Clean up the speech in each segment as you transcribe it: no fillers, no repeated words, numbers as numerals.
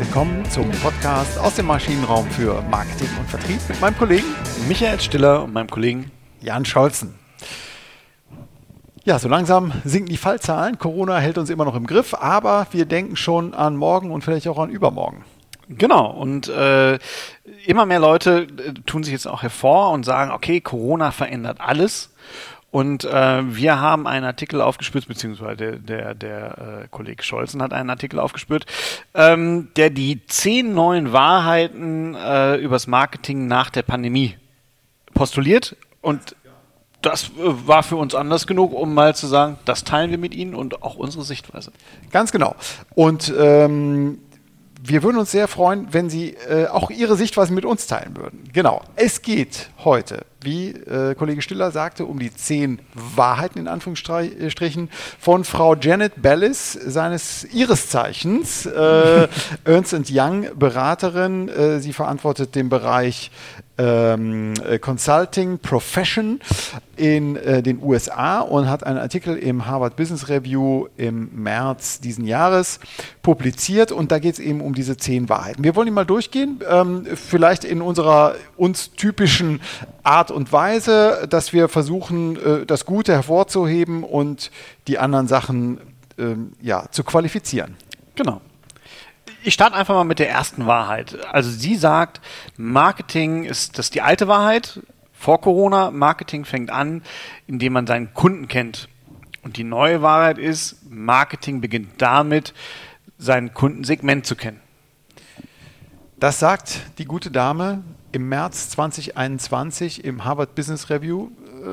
willkommen zum Podcast aus dem Maschinenraum für Marketing und Vertrieb mit meinem Kollegen Michael Stiller und meinem Kollegen Jan Scholzen. Ja, so langsam sinken die Fallzahlen. Corona hält uns immer noch im Griff, aber wir denken schon an morgen und vielleicht auch an übermorgen. Genau, und immer mehr Leute tun sich jetzt auch hervor und sagen, okay, Corona verändert alles. Und wir haben einen Artikel aufgespürt, beziehungsweise der Kollege Scholzen hat einen Artikel aufgespürt, der die 10 neuen Wahrheiten übers Marketing nach der Pandemie postuliert. Und das war für uns anders genug, um mal zu sagen, das teilen wir mit Ihnen und auch unsere Sichtweise. Ganz genau. Und wir würden uns sehr freuen, wenn Sie auch Ihre Sichtweise mit uns teilen würden. Genau. Es geht heute, wie Kollege Stiller sagte, um die 10 Wahrheiten in Anführungsstrichen von Frau Janet Bellis, ihres Zeichens Ernst & Young Beraterin. Sie verantwortet den Bereich Consulting Profession in den USA und hat einen Artikel im Harvard Business Review im März diesen Jahres publiziert, und da geht es eben um diese 10 Wahrheiten. Wir wollen die mal durchgehen, vielleicht in unserer uns typischen Art und Weise, dass wir versuchen, das Gute hervorzuheben und die anderen Sachen zu qualifizieren. Genau. Ich starte einfach mal mit der ersten Wahrheit. Also sie sagt, Marketing ist das die alte Wahrheit vor Corona. Marketing fängt an, indem man seinen Kunden kennt. Und die neue Wahrheit ist, Marketing beginnt damit, sein Kundensegment zu kennen. Das sagt die gute Dame im März 2021 im Harvard Business Review.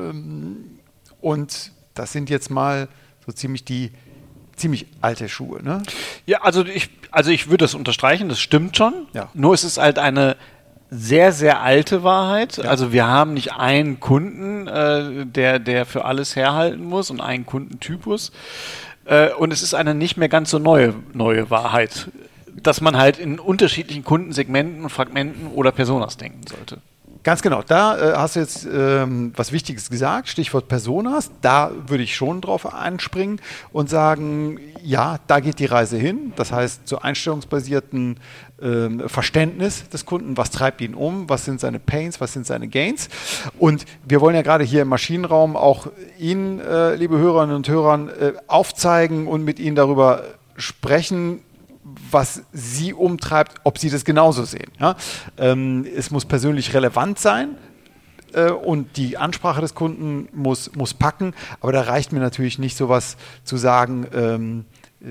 Und das sind jetzt mal so ziemlich alte Schuhe, ne? Ja, also ich würde das unterstreichen, das stimmt schon. Ja. Nur es ist halt eine sehr, sehr alte Wahrheit. Ja. Also wir haben nicht einen Kunden, der für alles herhalten muss und einen Kundentypus. Und es ist eine nicht mehr ganz so neue Wahrheit, dass man halt in unterschiedlichen Kundensegmenten, Fragmenten oder Personas denken sollte. Ganz genau, da hast du jetzt was Wichtiges gesagt, Stichwort Personas. Da würde ich schon drauf anspringen und sagen, ja, da geht die Reise hin. Das heißt, zu einstellungsbasierten Verständnis des Kunden, was treibt ihn um, was sind seine Pains, was sind seine Gains. Und wir wollen ja gerade hier im Maschinenraum auch Ihnen, liebe Hörerinnen und Hörer, aufzeigen und mit Ihnen darüber sprechen, was Sie umtreibt, ob Sie das genauso sehen. Ja? Es muss persönlich relevant sein und die Ansprache des Kunden muss packen, aber da reicht mir natürlich nicht sowas zu sagen,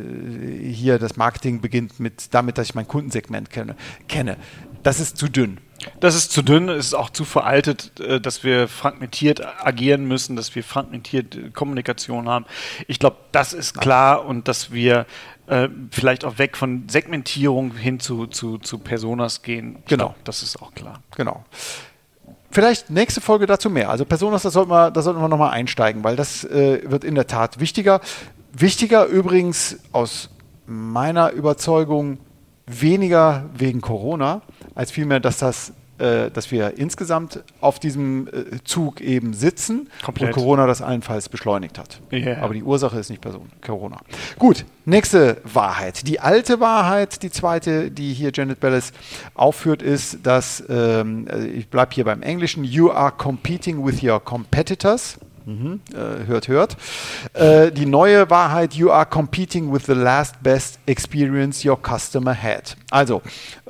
hier das Marketing beginnt damit, dass ich mein Kundensegment kenne. Das ist zu dünn. Das ist zu dünn, es ist auch zu veraltet, dass wir fragmentiert agieren müssen, dass wir fragmentiert Kommunikation haben. Ich glaube, das ist klar, und dass wir vielleicht auch weg von Segmentierung hin zu Personas gehen. Genau. Das ist auch klar. Genau. Vielleicht nächste Folge dazu mehr. Also Personas, da sollten wir nochmal einsteigen, weil das wird in der Tat wichtiger. Wichtiger übrigens aus meiner Überzeugung weniger wegen Corona, als vielmehr, dass wir insgesamt auf diesem Zug eben sitzen. Komplett. Und Corona das allenfalls beschleunigt hat. Yeah. Aber die Ursache ist nicht Corona. Gut, nächste Wahrheit. Die alte Wahrheit, die zweite, die hier Janet Bellis aufführt, ist, dass, ich bleibe hier beim Englischen, you are competing with your competitors. Hört. Die neue Wahrheit, you are competing with the last best experience your customer had. Also,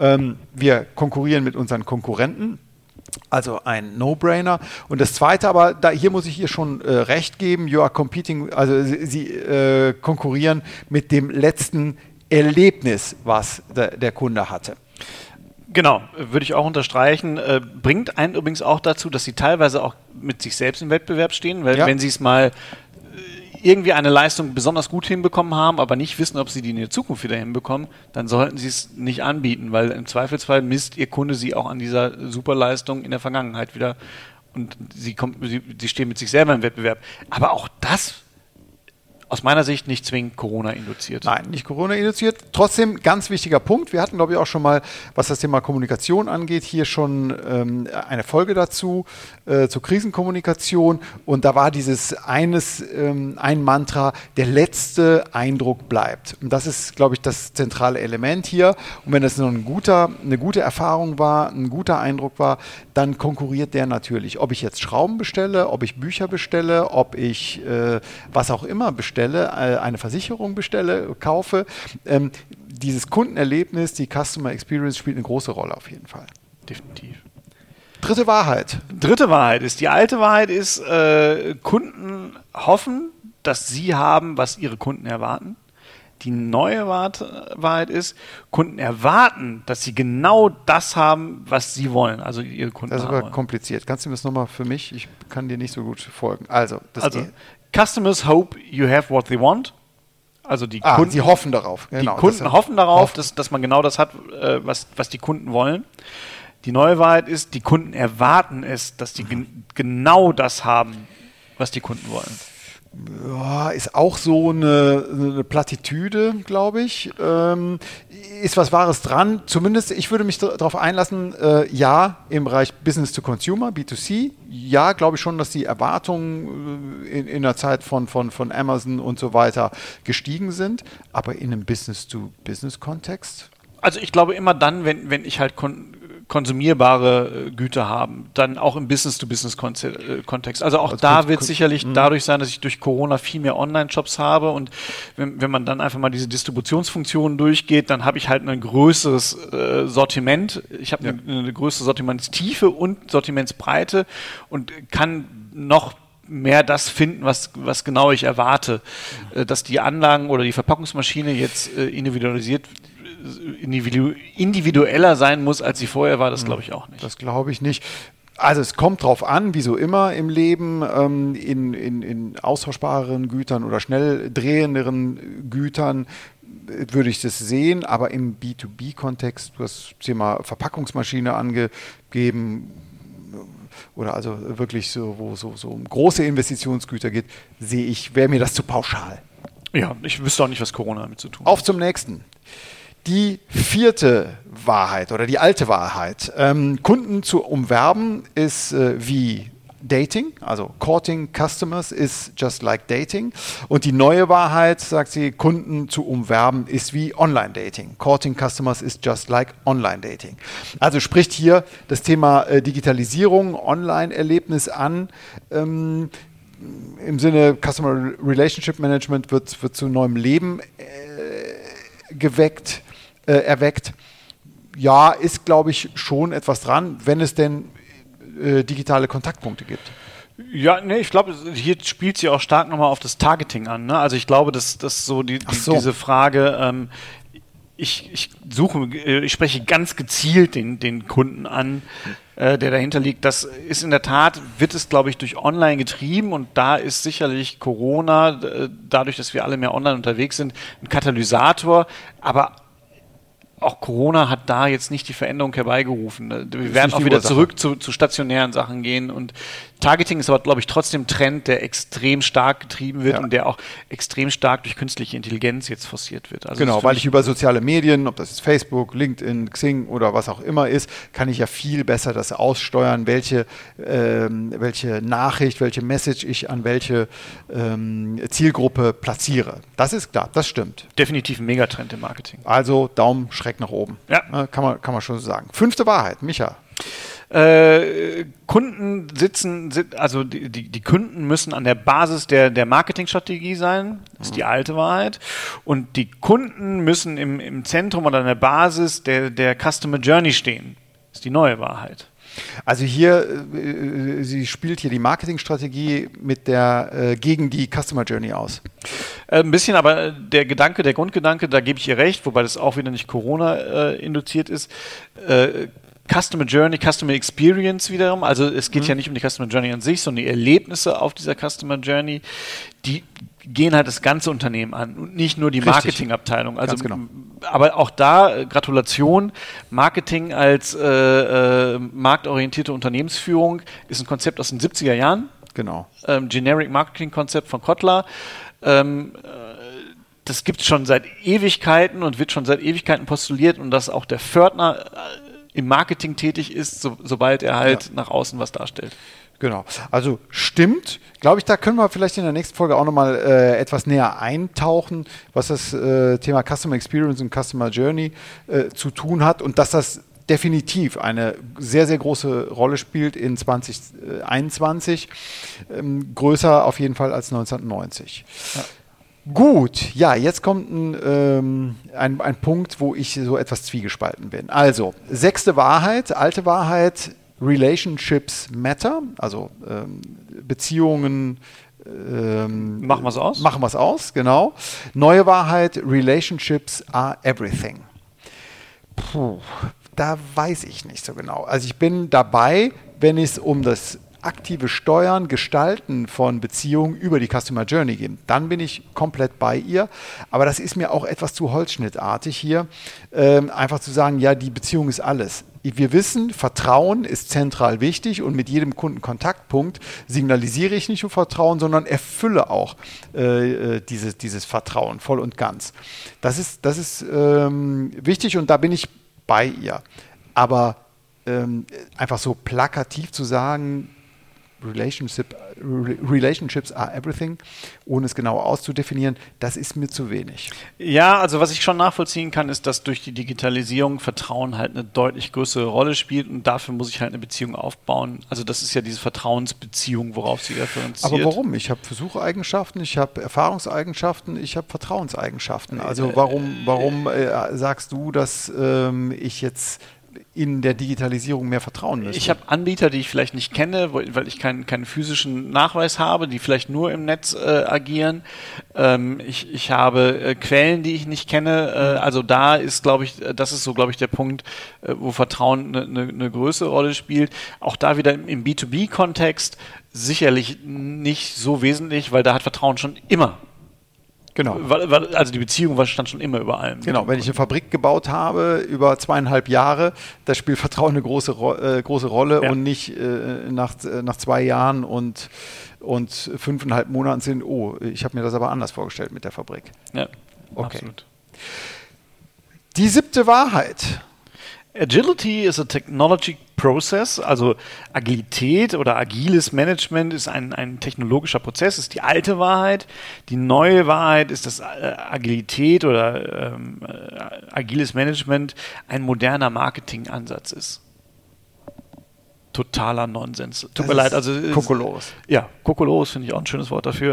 wir konkurrieren mit unseren Konkurrenten, also ein No-Brainer. Und das Zweite, aber hier muss ich ihr schon recht geben, you are competing, also sie konkurrieren mit dem letzten Erlebnis, was der Kunde hatte. Genau, würde ich auch unterstreichen. Bringt einen übrigens auch dazu, dass sie teilweise auch mit sich selbst im Wettbewerb stehen, weil wenn sie es mal irgendwie eine Leistung besonders gut hinbekommen haben, aber nicht wissen, ob sie die in der Zukunft wieder hinbekommen, dann sollten sie es nicht anbieten, weil im Zweifelsfall misst ihr Kunde sie auch an dieser Superleistung in der Vergangenheit wieder, und sie stehen mit sich selber im Wettbewerb. Aber auch das aus meiner Sicht nicht zwingend Corona induziert. Nein, nicht Corona induziert. Trotzdem ganz wichtiger Punkt. Wir hatten, glaube ich, auch schon mal, was das Thema Kommunikation angeht, hier schon eine Folge dazu, zur Krisenkommunikation. Und da war ein Mantra, der letzte Eindruck bleibt. Und das ist, glaube ich, das zentrale Element hier. Und wenn das noch eine gute Erfahrung war, ein guter Eindruck war, dann konkurriert der natürlich. Ob ich jetzt Schrauben bestelle, ob ich Bücher bestelle, ob ich was auch immer bestelle, eine Versicherung bestelle, kaufe. Dieses Kundenerlebnis, die Customer Experience spielt eine große Rolle auf jeden Fall. Definitiv. Dritte Wahrheit. Die alte Wahrheit ist, Kunden hoffen, dass sie haben, was ihre Kunden erwarten. Die neue Wahrheit ist, Kunden erwarten, dass sie genau das haben, was sie wollen, also ihre Kunden haben. Das ist aber kompliziert. Kannst du mir das nochmal für mich? Ich kann dir nicht so gut folgen. Also Customers hope you have what they want. Also die Kunden, sie hoffen darauf. Genau, die Kunden hoffen darauf, dass man genau das hat, was die Kunden wollen. Die neue Wahrheit ist, die Kunden erwarten es, dass die genau das haben, was die Kunden wollen. Ja, ist auch so eine Plattitüde, glaube ich. Ist was Wahres dran. Zumindest, ich würde mich darauf einlassen, ja, im Bereich Business to Consumer, B2C, ja, glaube ich schon, dass die Erwartungen in der Zeit von Amazon und so weiter gestiegen sind. Aber in einem Business-to-Business-Kontext? Also ich glaube immer dann, wenn ich halt konsumierbare Güter haben, dann auch im Business-to-Business-Kontext. Also auch da wird sicherlich dadurch sein, dass ich durch Corona viel mehr Online-Shops habe und wenn man dann einfach mal diese Distributionsfunktionen durchgeht, dann habe ich halt ein größeres Sortiment. Ich habe eine größere Sortimentstiefe und Sortimentsbreite und kann noch mehr das finden, was genau ich erwarte. Dass die Anlagen oder die Verpackungsmaschine jetzt individueller sein muss, als sie vorher war, das glaube ich auch nicht. Das glaube ich nicht. Also es kommt drauf an, wie so immer im Leben, in austauschbareren Gütern oder schnell drehenderen Gütern würde ich das sehen, aber im B2B-Kontext, du hast das Thema Verpackungsmaschine angegeben, oder also wirklich so, wo so um große Investitionsgüter geht, wäre mir das zu pauschal. Ja, ich wüsste auch nicht, was Corona damit zu tun hat. Auf zum nächsten. Die vierte Wahrheit oder die alte Wahrheit. Kunden zu umwerben ist wie Dating, also courting customers is just like dating. Und die neue Wahrheit, sagt sie, Kunden zu umwerben ist wie Online-Dating. Courting customers is just like Online-Dating. Also spricht hier das Thema Digitalisierung, Online-Erlebnis an. Im Sinne Customer Relationship Management wird zu neuem Leben erweckt. Ja, ist, glaube ich, schon etwas dran, wenn es denn digitale Kontaktpunkte gibt. Ja, nee, ich glaube, hier spielt sie auch stark nochmal auf das Targeting an. Ne? Also ich glaube, dass so diese Frage, ich spreche ganz gezielt den Kunden an, der dahinter liegt. Das ist in der Tat, wird es, glaube ich, durch Online getrieben und da ist sicherlich Corona, dadurch, dass wir alle mehr online unterwegs sind, ein Katalysator, aber auch Corona hat da jetzt nicht die Veränderung herbeigerufen. Wir werden auch wieder zurück zu stationären Sachen gehen und Targeting ist aber, glaube ich, trotzdem ein Trend, der extrem stark getrieben wird und der auch extrem stark durch künstliche Intelligenz jetzt forciert wird. Also genau, weil ich über soziale Medien, ob das jetzt Facebook, LinkedIn, Xing oder was auch immer ist, kann ich ja viel besser das aussteuern, welche Nachricht, welche Message ich an welche Zielgruppe platziere. Das ist klar, das stimmt. Definitiv ein Megatrend im Marketing. Also Daumen schräg nach oben. Ja. Kann man schon so sagen. Fünfte Wahrheit, Micha. Kunden also die Kunden müssen an der Basis der Marketingstrategie sein, das ist die alte Wahrheit. Und die Kunden müssen im Zentrum oder an der Basis der Customer Journey stehen, das ist die neue Wahrheit. Also hier, sie spielt hier die Marketingstrategie gegen die Customer Journey aus. Ein bisschen, aber der Grundgedanke, da gebe ich ihr recht, wobei das auch wieder nicht Corona induziert ist, Customer Journey, Customer Experience wiederum, also es geht ja nicht um die Customer Journey an sich, sondern die Erlebnisse auf dieser Customer Journey, die gehen halt das ganze Unternehmen an und nicht nur die Marketingabteilung. Also, genau. Aber auch da, Gratulation, Marketing als marktorientierte Unternehmensführung ist ein Konzept aus den 70er Jahren. Genau. Generic Marketing Konzept von Kotler. Das gibt es schon seit Ewigkeiten und wird schon seit Ewigkeiten postuliert und dass auch der Pförtner im Marketing tätig ist, sobald er halt nach außen was darstellt. Genau, also stimmt, glaube ich, da können wir vielleicht in der nächsten Folge auch nochmal etwas näher eintauchen, was das Thema Customer Experience und Customer Journey zu tun hat und dass das definitiv eine sehr, sehr große Rolle spielt in 2021, größer auf jeden Fall als 1990. Ja. Gut, ja, jetzt kommt ein Punkt, wo ich so etwas zwiegespalten bin. Also, 6. Wahrheit, alte Wahrheit, Relationships matter, also Beziehungen. Machen wir es aus? Machen wir es aus, genau. Neue Wahrheit, Relationships are everything. Da weiß ich nicht so genau. Also ich bin dabei, wenn es um das aktive Steuern, Gestalten von Beziehungen über die Customer Journey geht. Dann bin ich komplett bei ihr. Aber das ist mir auch etwas zu holzschnittartig hier, einfach zu sagen, ja, die Beziehung ist alles. Wir wissen, Vertrauen ist zentral wichtig und mit jedem Kundenkontaktpunkt signalisiere ich nicht nur Vertrauen, sondern erfülle auch dieses Vertrauen voll und ganz. Das ist wichtig und da bin ich bei ihr. Aber einfach so plakativ zu sagen, Relationships are everything, ohne es genau auszudefinieren, das ist mir zu wenig. Ja, also was ich schon nachvollziehen kann, ist, dass durch die Digitalisierung Vertrauen halt eine deutlich größere Rolle spielt und dafür muss ich halt eine Beziehung aufbauen. Also das ist ja diese Vertrauensbeziehung, worauf sie referenziert. Aber warum? Ich habe Versucheigenschaften, ich habe Erfahrungseigenschaften, ich habe Vertrauenseigenschaften. Also warum sagst du, dass ich jetzt in der Digitalisierung mehr vertrauen müssen? Ich habe Anbieter, die ich vielleicht nicht kenne, weil ich keinen physischen Nachweis habe, die vielleicht nur im Netz agieren. Ich habe Quellen, die ich nicht kenne. Also da ist, glaube ich, das ist so, glaube ich, der Punkt, wo Vertrauen eine größere Rolle spielt. Auch da wieder im B2B-Kontext sicherlich nicht so wesentlich, weil da hat Vertrauen schon immer. Genau. Also die Beziehung stand schon immer über allem. Genau, wenn ich eine Fabrik gebaut habe über 2,5 Jahre, da spielt Vertrauen eine große Rolle und nicht nach 2 Jahren und 5,5 Monaten sind, ich habe mir das aber anders vorgestellt mit der Fabrik. Ja, okay. Absolut. Die 7. Wahrheit. Agility is a technology process, also Agilität oder agiles Management ist ein technologischer Prozess, ist die alte Wahrheit. Die neue Wahrheit ist, dass Agilität oder agiles Management ein moderner Marketingansatz ist. Totaler Nonsens. Tut mir leid. Also Kokolores. Ja, Kokolores finde ich auch ein schönes Wort dafür.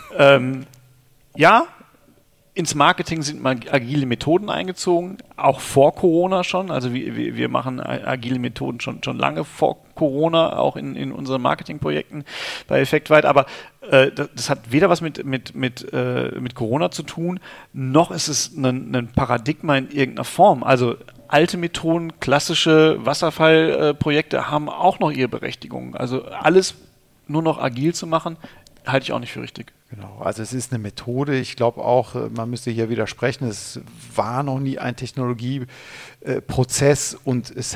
Ja, ins Marketing sind mal agile Methoden eingezogen, auch vor Corona schon. Also wir machen agile Methoden schon lange vor Corona, auch in unseren Marketingprojekten bei Effektweit. Aber das hat weder was mit Corona zu tun, noch ist es ein Paradigma in irgendeiner Form. Also alte Methoden, klassische Wasserfallprojekte haben auch noch ihre Berechtigung. Also alles nur noch agil zu machen, halte ich auch nicht für richtig. Genau, also es ist eine Methode. Ich glaube auch, man müsste hier widersprechen, es war noch nie ein Technologieprozess und es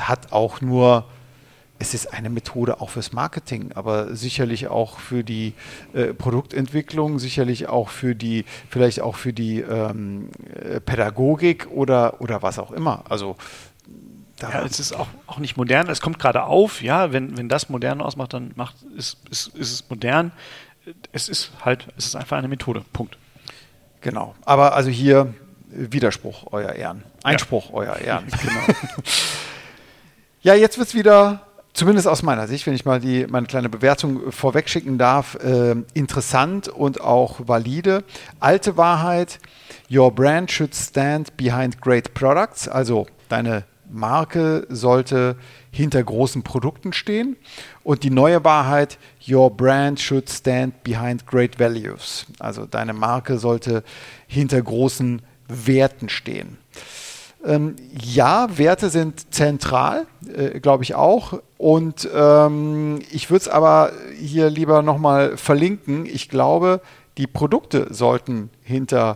ist eine Methode auch fürs Marketing, aber sicherlich auch für die Produktentwicklung, sicherlich auch vielleicht auch für die Pädagogik oder was auch immer. Also es ist auch nicht modern. Es kommt gerade auf, ja, wenn das modern ausmacht, dann ist es modern. Es ist einfach eine Methode. Punkt. Genau. Aber also hier Widerspruch, euer Ehren. Einspruch, euer Ehren. Genau. Ja, jetzt wird es wieder, zumindest aus meiner Sicht, wenn ich mal meine kleine Bewertung vorwegschicken darf, interessant und auch valide. Alte Wahrheit, your brand should stand behind great products. Also deine Marke sollte hinter großen Produkten stehen. Und die neue Wahrheit, your brand should stand behind great values. Also deine Marke sollte hinter großen Werten stehen. Ja, Werte sind zentral, glaube ich auch. Und ich würde es aber hier lieber nochmal verlinken. Ich glaube, die Produkte sollten hinter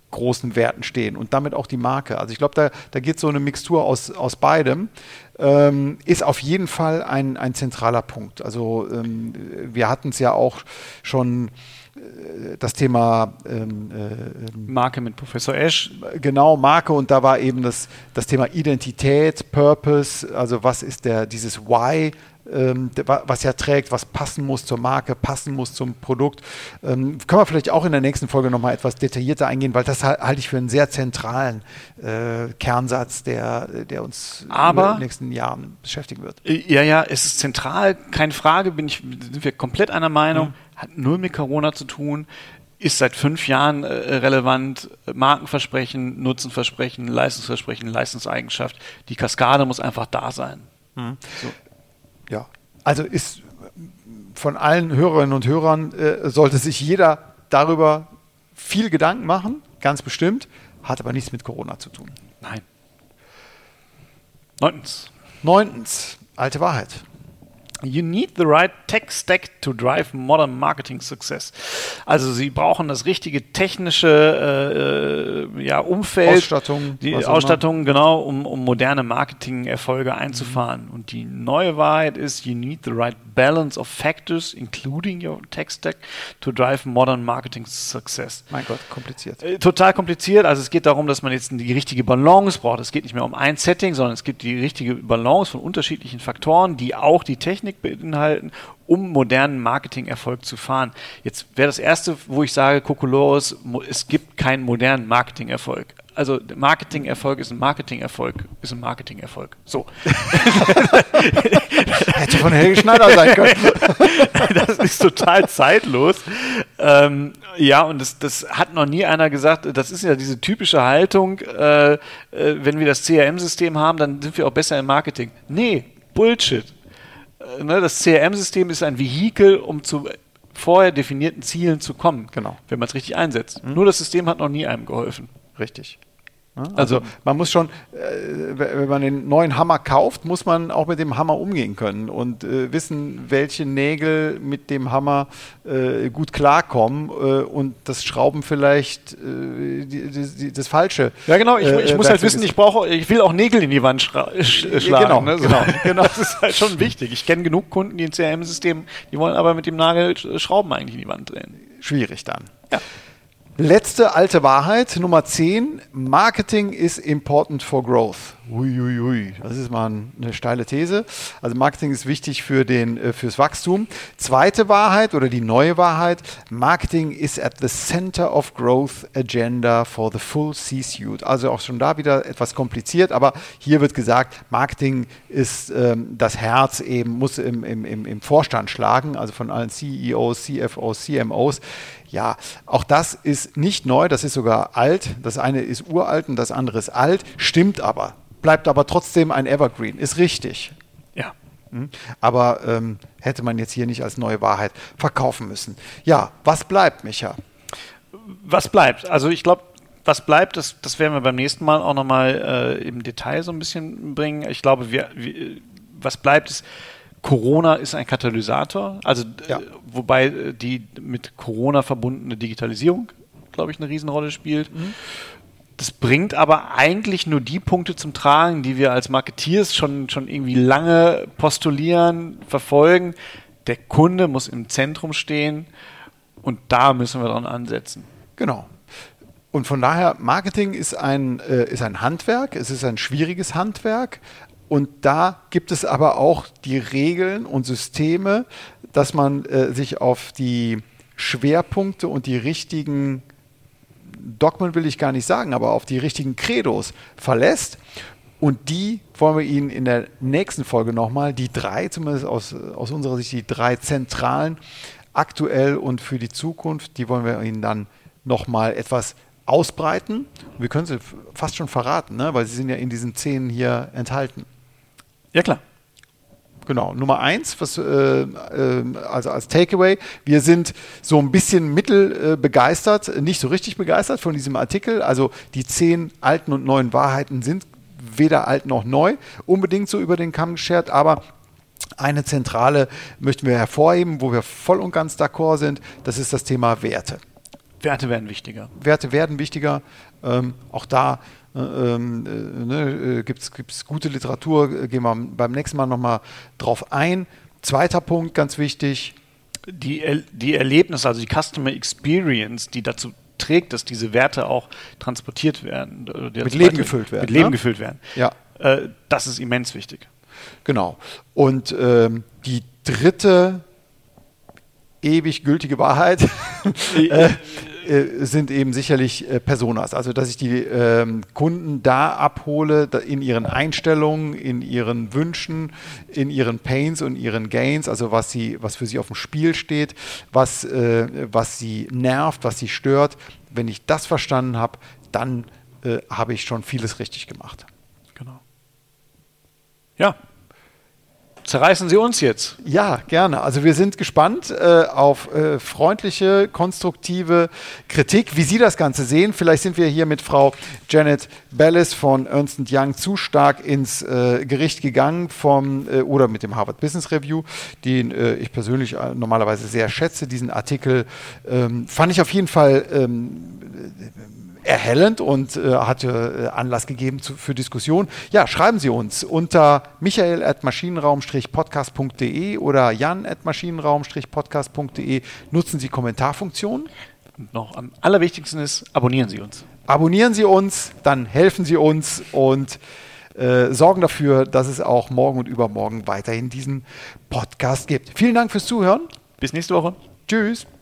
großen Werten stehen und damit auch die Marke. Also ich glaube, da geht so eine Mixtur aus beidem. Ist auf jeden Fall ein zentraler Punkt. Also wir hatten es ja auch schon das Thema Marke mit Professor Esch. Genau, Marke, und da war eben das Thema Identität, Purpose, also was ist dieses Why, was ja trägt, was passen muss zur Marke, passen muss zum Produkt. Können wir vielleicht auch in der nächsten Folge nochmal etwas detaillierter eingehen, weil das halte ich für einen sehr zentralen Kernsatz, der uns in den nächsten Jahren beschäftigen wird. Ja, es ist zentral, keine Frage, sind wir komplett einer Meinung, hat null mit Corona zu tun, ist seit 5 Jahren relevant, Markenversprechen, Nutzenversprechen, Leistungsversprechen, Leistungseigenschaft, die Kaskade muss einfach da sein. So. Ja, also ist von allen Hörerinnen und Hörern sollte sich jeder darüber viel Gedanken machen, ganz bestimmt, hat aber nichts mit Corona zu tun. Nein. 9. Alte Wahrheit. You need the right tech stack to drive modern marketing success. Also Sie brauchen das richtige technische Umfeld, Ausstattung, genau, um moderne Marketing-Erfolge einzufahren. Und die neue Wahrheit ist, you need the right balance of factors, including your tech stack, to drive modern marketing success. Mein Gott, kompliziert. Total kompliziert. Also es geht darum, dass man jetzt die richtige Balance braucht. Es geht nicht mehr um ein Setting, sondern es gibt die richtige Balance von unterschiedlichen Faktoren, die auch die Technik beinhalten, um modernen Marketing-Erfolg zu fahren. Jetzt wäre das Erste, wo ich sage, Kokolores, es gibt keinen modernen Marketing-Erfolg. Also Marketing-Erfolg ist ein Marketing-Erfolg, ist ein Marketing-Erfolg. So. Hätte von Helge Schneider sein können. Das ist total zeitlos. Und das hat noch nie einer gesagt, das ist ja diese typische Haltung, wenn wir das CRM-System haben, dann sind wir auch besser im Marketing. Nee, Bullshit. Das CRM-System ist ein Vehikel, um zu vorher definierten Zielen zu kommen, genau, wenn man es richtig einsetzt. Nur das System hat noch nie einem geholfen. Richtig. Also man muss schon, wenn man den neuen Hammer kauft, muss man auch mit dem Hammer umgehen können und wissen, welche Nägel mit dem Hammer gut klarkommen und das Schrauben vielleicht das Falsche. Ja genau, ich muss halt wissen, ich will auch Nägel in die Wand schlagen. Genau. Das ist halt schon wichtig. Ich kenne genug Kunden, die ein CRM-System, die wollen aber mit dem Nagel Schrauben eigentlich in die Wand drehen. Schwierig dann. Ja. Letzte alte Wahrheit, Nummer 10. Marketing is important for growth. Uiuiui, das ist mal eine steile These. Also Marketing ist wichtig fürs Wachstum. Zweite Wahrheit oder die neue Wahrheit, Marketing is at the center of growth agenda for the full C-suite. Also auch schon da wieder etwas kompliziert, aber hier wird gesagt, Marketing ist das Herz eben, muss im Vorstand schlagen, also von allen CEOs, CFOs, CMOs. Ja, auch das ist nicht neu, das ist sogar alt. Das eine ist uralt und das andere ist alt, stimmt aber. Bleibt aber trotzdem ein Evergreen, ist richtig. Ja. Aber hätte man jetzt hier nicht als neue Wahrheit verkaufen müssen. Ja, was bleibt, Micha? Was bleibt? Also ich glaube, was bleibt, das werden wir beim nächsten Mal auch nochmal im Detail so ein bisschen bringen. Ich glaube, was bleibt ist, Corona ist ein Katalysator, also wobei die mit Corona verbundene Digitalisierung, glaube ich, eine Riesenrolle spielt. Das bringt aber eigentlich nur die Punkte zum Tragen, die wir als Marketeers schon irgendwie lange postulieren, verfolgen. Der Kunde muss im Zentrum stehen und da müssen wir dran ansetzen. Genau. Und von daher, Marketing ist ein Handwerk, es ist ein schwieriges Handwerk. Und da gibt es aber auch die Regeln und Systeme, dass man sich auf die Schwerpunkte und die richtigen Dogmen will ich gar nicht sagen, aber auf die richtigen Credos verlässt. Und die wollen wir Ihnen in der nächsten Folge nochmal, die 3, zumindest aus unserer Sicht, die 3 zentralen, aktuell und für die Zukunft, die wollen wir Ihnen dann nochmal etwas ausbreiten. Und wir können sie fast schon verraten, ne? Weil sie sind ja in diesen 10 hier enthalten. Ja, klar. Genau, Nummer 1, also als Takeaway, wir sind so ein bisschen begeistert, nicht so richtig begeistert von diesem Artikel. Also die 10 alten und neuen Wahrheiten sind weder alt noch neu, unbedingt so über den Kamm geschert, aber eine zentrale möchten wir hervorheben, wo wir voll und ganz d'accord sind, das ist das Thema Werte. Werte werden wichtiger. Werte werden wichtiger. Auch da gibt es gute Literatur. Gehen wir beim nächsten Mal nochmal drauf ein. Zweiter Punkt, ganz wichtig. Die Erlebnisse, also die Customer Experience, die dazu trägt, dass diese Werte auch transportiert werden. Mit Leben gefüllt werden. Mit Leben gefüllt werden. Ja. Das ist immens wichtig. Genau. Und die dritte ewig gültige Wahrheit sind eben sicherlich Personas. Also, dass ich die Kunden da abhole, in ihren Einstellungen, in ihren Wünschen, in ihren Pains und ihren Gains, also was für sie auf dem Spiel steht, was sie nervt, was sie stört. Wenn ich das verstanden habe, dann habe ich schon vieles richtig gemacht. Genau. Ja. Zerreißen Sie uns jetzt. Ja, gerne. Also wir sind gespannt auf freundliche, konstruktive Kritik, wie Sie das Ganze sehen. Vielleicht sind wir hier mit Frau Janet Bellis von Ernst & Young zu stark ins Gericht gegangen oder mit dem Harvard Business Review, den ich persönlich normalerweise sehr schätze. Diesen Artikel fand ich auf jeden Fall erhellend und hatte Anlass gegeben für Diskussion. Ja, schreiben Sie uns unter michael@maschinenraum-podcast.de oder jan@maschinenraum-podcast.de. Nutzen Sie Kommentarfunktionen. Und noch am allerwichtigsten ist, abonnieren Sie uns. Abonnieren Sie uns, dann helfen Sie uns und sorgen dafür, dass es auch morgen und übermorgen weiterhin diesen Podcast gibt. Vielen Dank fürs Zuhören. Bis nächste Woche. Tschüss.